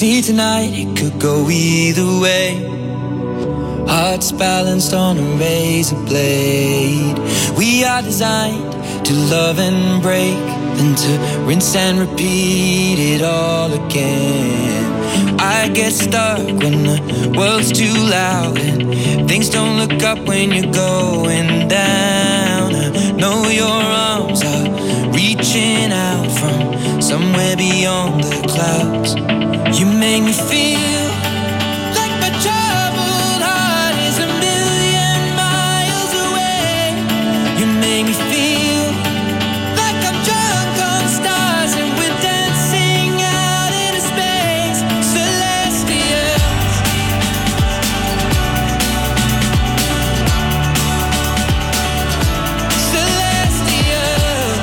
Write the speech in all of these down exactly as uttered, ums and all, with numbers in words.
See tonight, it could go either way. Hearts balanced on a razor blade. We are designed to love and break, then to rinse and repeat it all again. I get stuck when the world's too loud and things don't look up when you're going down. I know your arms are reaching out from somewhere beyond the clouds. You make me feel like my troubled heart is a million miles away. You make me feel like I'm drunk on stars and we're dancing out into space. Celestial. Celestial.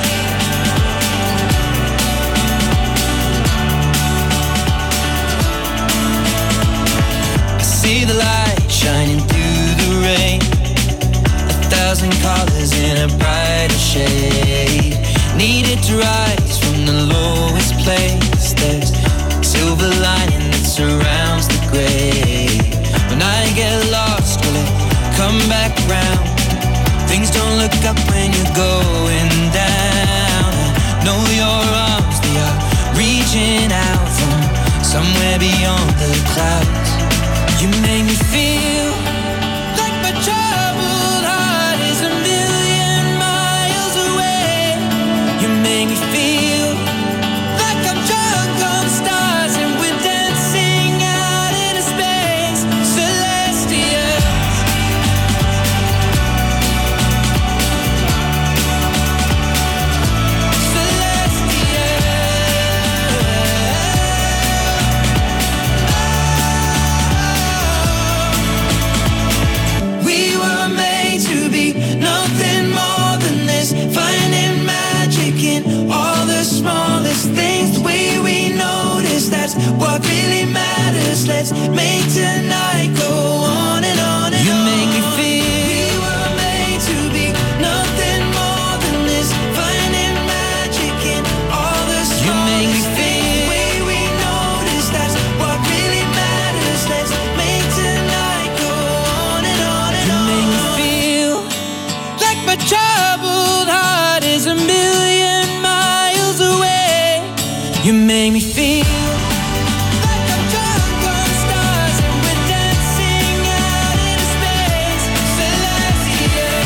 I see the light shining through the rain, a thousand colors in a brighter shade. Needed to rise from the lowest place. There's silver lining that surrounds the gray. When I get lost, will it come back round? Things don't look up when you're going down. I know your arms, they are reaching out from somewhere beyond the clouds. You make me feel like my troubled heart is a million miles away. You make me feel like I'm drunk on stars and we're dancing out into space. Celestial. We were made to be nothing more than this, finding magic in all the smallest things. The way we notice, that's what really matters. Let's make tonight go on and on and you on. You make me feel we were made to be nothing more than this, finding magic in all the smallest you make me feel the way we notice, that's what really matters. Let's make tonight go on and on and you on. You make me feel like my troubled heart is a million miles away. You make me feel like I'm drunk on stars and we're dancing out into space. Celestial.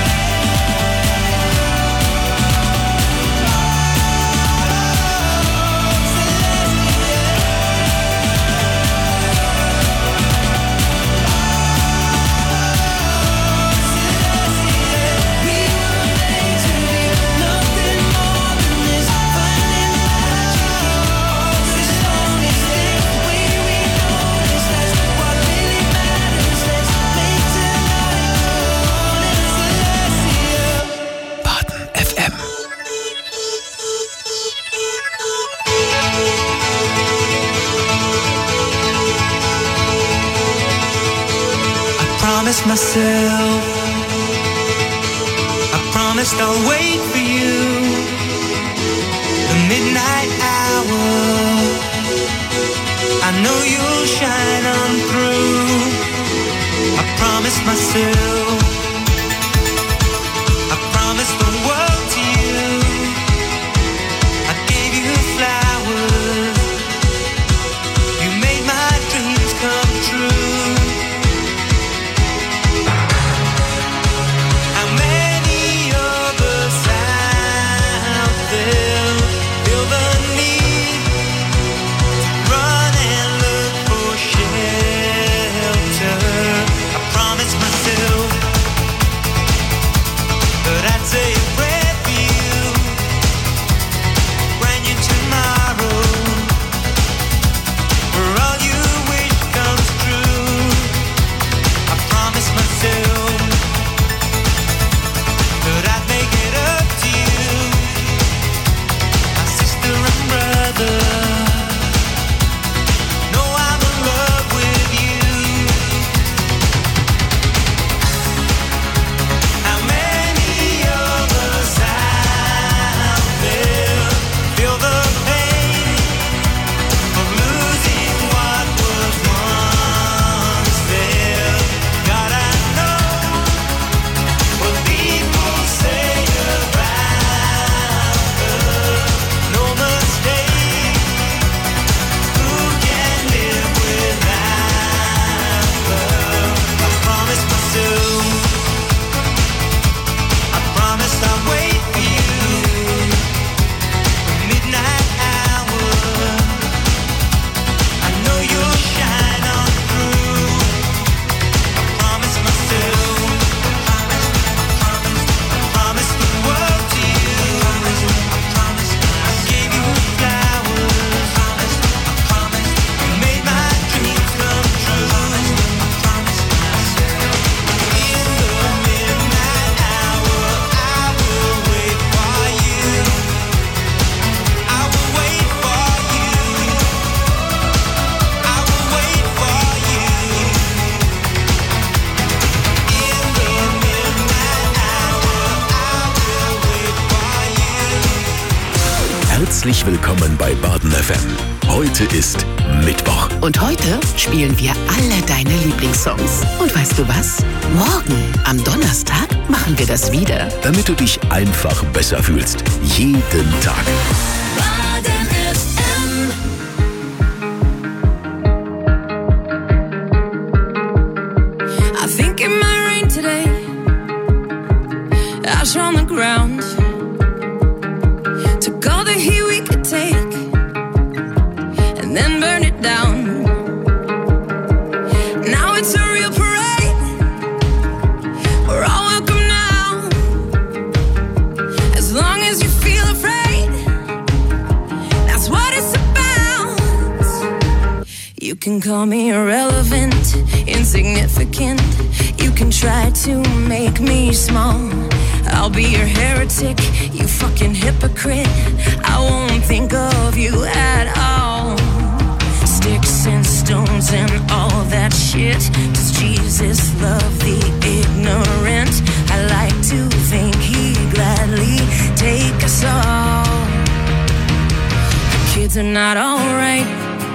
We were made to be nothing more than this, finding magic in all the smallest things. The way we notice, that's what really matters. Let's make tonight go on and celestial. Baden F M. I promised myself, I promised I'll wait for you. The midnight hour, I know you'll shine on through. I promised myself, I promised the world to you. I gave you flowers, you made my dreams come true. How many of us out there feel the need to run and look for shelter? I promised myself Herzlich willkommen bei Baden F M. Heute ist Mittwoch. Und heute spielen wir alle deine Lieblingssongs. Und weißt du was? Morgen, am Donnerstag, machen wir das wieder. Damit du dich einfach besser fühlst. Jeden Tag. Baden F M. I think it might rain today. Ash on the ground. Took all the heat we could take and then burn it down. Now it's a real parade. We're all welcome now. As long as you feel afraid, that's what it's about. You can call me irrelevant, insignificant. You can try to make me small. I'll be your heretic, you fucking hypocrite. I won't think of you at all. Sticks and stones and all that shit. Does Jesus love the ignorant? I like to think he'd gladly take us all. The kids are not alright.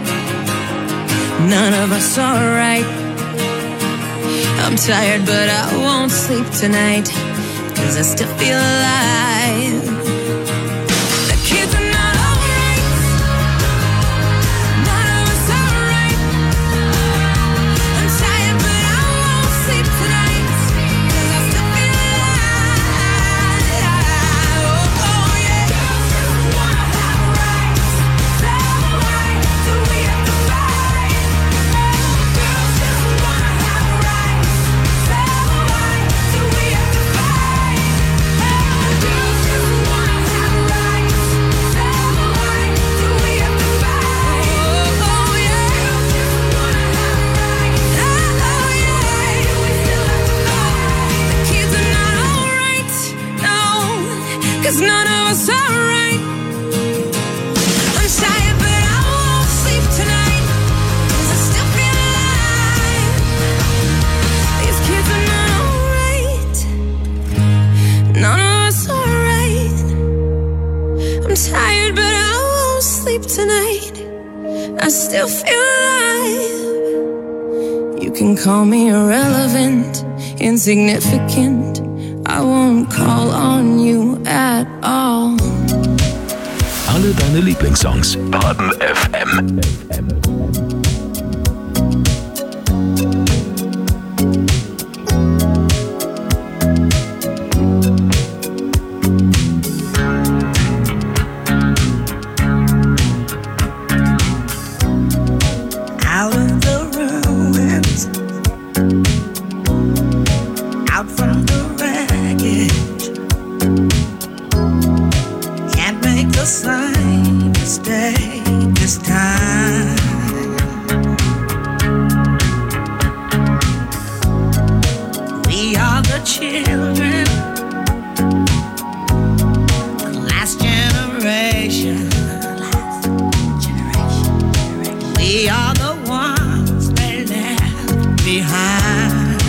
None of us are right. I'm tired but I won't sleep tonight, 'cause I still feel alive. The kids are not alright. None of us are right. I'm tired but I won't sleep tonight, 'cause I still feel alive. Oh, oh yeah. Girls just wanna have rights. Tell why do we have to fight? Girls just wanna have rights. Tell why do we have to fight? Girls just wanna have rights. Tell why do we have to fight? Oh yeah. Girls just wanna have rights. Oh yeah. We still have to fight. The kids are not alright, no, 'cause none of us are right. I'm tired but I won't sleep tonight, 'cause I still feel alive. These kids are not alright. None of us are right. I'm tired but I won't sleep tonight. I still feel alive. You can call me irrelevant, insignificant. I won't call on you at all. Alle deine Lieblingssongs. Baden F M. Out of the ruins, out from the wreckage, can't make the same mistake this time. We are the children, the last generation. We are the ones they left behind.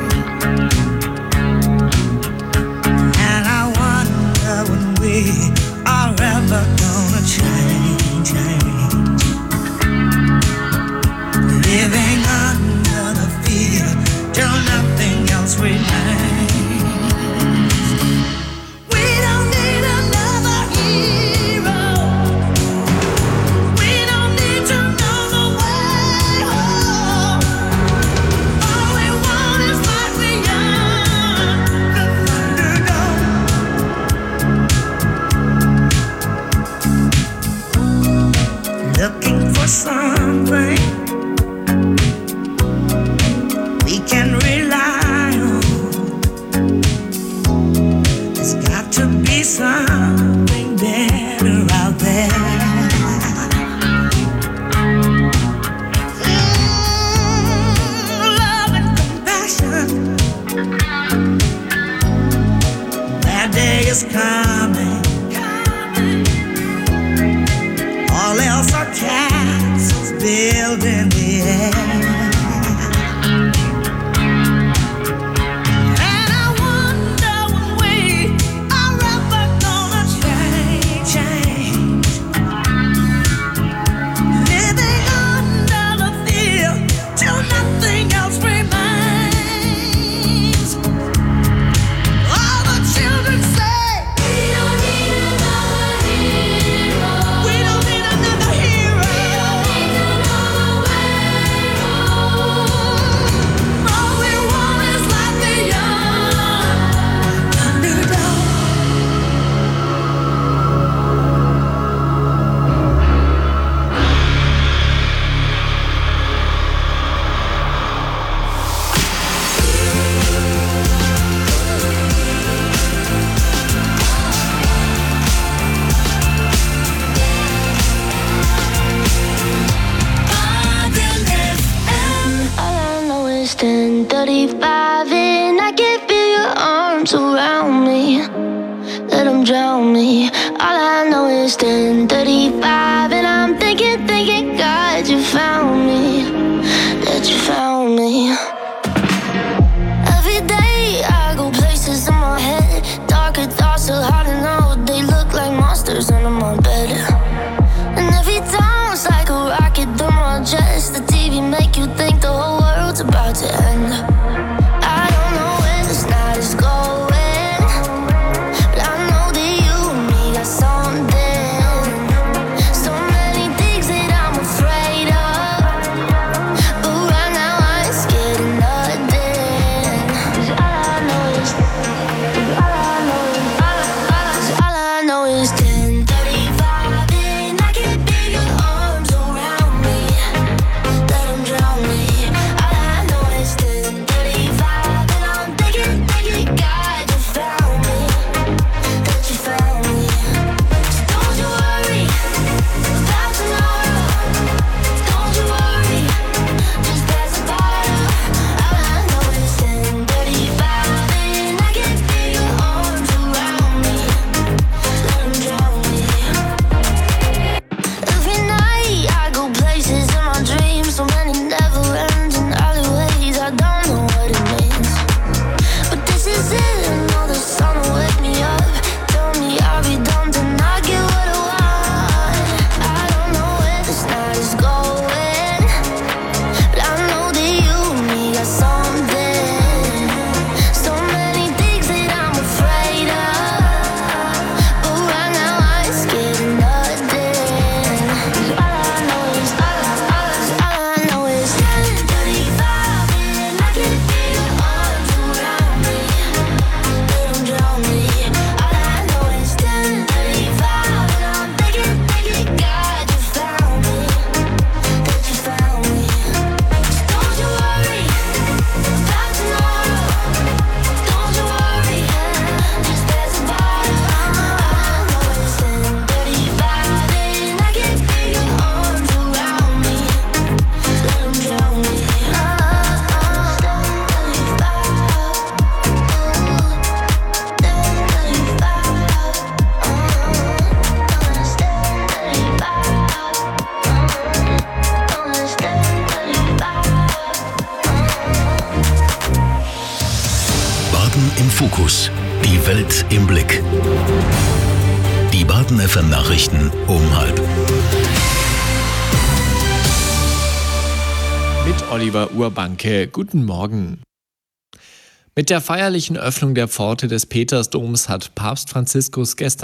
And I wonder when we are ever gonna change, change. drown me. All I know is ten thirty-five, and I'm thinking, thinking, God, you found me, that you found me. Every day I go places in my head, darker thoughts are hard to know. They look like monsters under my bed. And every time it's like a rocket through my chest. The T V make you think the whole world's about to end. I don't know where this night is going, but I know that you and me got something. So many things that I'm afraid of, but right now I ain't scared of nothing. 'Cause all I know is, all I know is, all I, all I know is ten thirty-five, and I can feel your arms around me. Let 'em drown me. All I know is ten thirty-five, and I'm thinking, thinking, God, you found me, that you found me. So don't you worry about tomorrow. Don't you worry, just pass the bottle. All I know is ten thirty-five, and I can feel your arms around me. Let 'em drown me. Every night I go places in my dreams, so many never ending alleyways. I don't know what it means, but this is it. I know the sun will wake me up, tell me I'll be done to not get what I want. I don't know where this night is going, but I know that you and me got something. So many things that I'm afraid of, but right now I ain't scared of nothing. 'Cause all I know is, all I, all I, all I know is ten thirty-five, and I can feel your arms around me. Let 'em drown me. All I know is ten thirty-five, and I'm thinking, thinking, God, you found me, that you found me. So don't you worry about tomorrow. Don't you worry, just pass the bottle. All I know is ten thirty-five, and I can feel your arms around me. Let 'em drown me. Oh, oh, ten thirty-five. Baden im Fokus. Die Welt im Blick. Die Baden F M Nachrichten um halb. Mit Oliver Urbanke. Guten Morgen. Mit der feierlichen Öffnung der Pforte des Petersdoms hat Papst Franziskus gestern